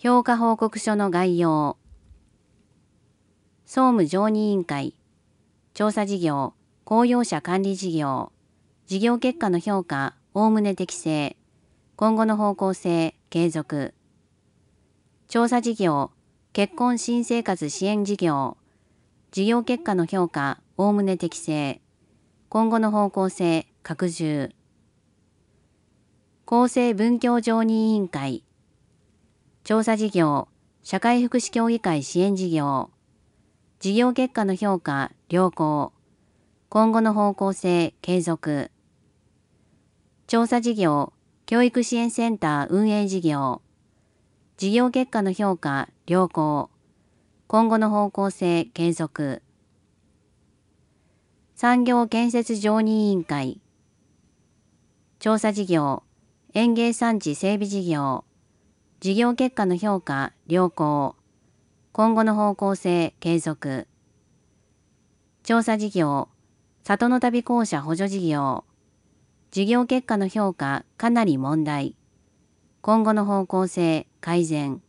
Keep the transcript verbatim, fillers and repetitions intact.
評価報告書の概要。総務常任委員会。調査事業、公用車管理事業。事業結果の評価、おおむね適正。今後の方向性、継続。調査事業、結婚新生活支援事業。事業結果の評価、おおむね適正。今後の方向性、拡充。厚生文教常任委員会。調査事業、社会福祉協議会支援事業。事業結果の評価、良好。今後の方向性、継続。調査事業、教育支援センター運営事業。事業結果の評価、良好。今後の方向性、継続。産業建設常任委員会。調査事業、園芸産地整備事業。事業結果の評価、良好。今後の方向性、継続。調査事業、里の旅公社補助事業。事業結果の評価、かなり問題。今後の方向性、改善。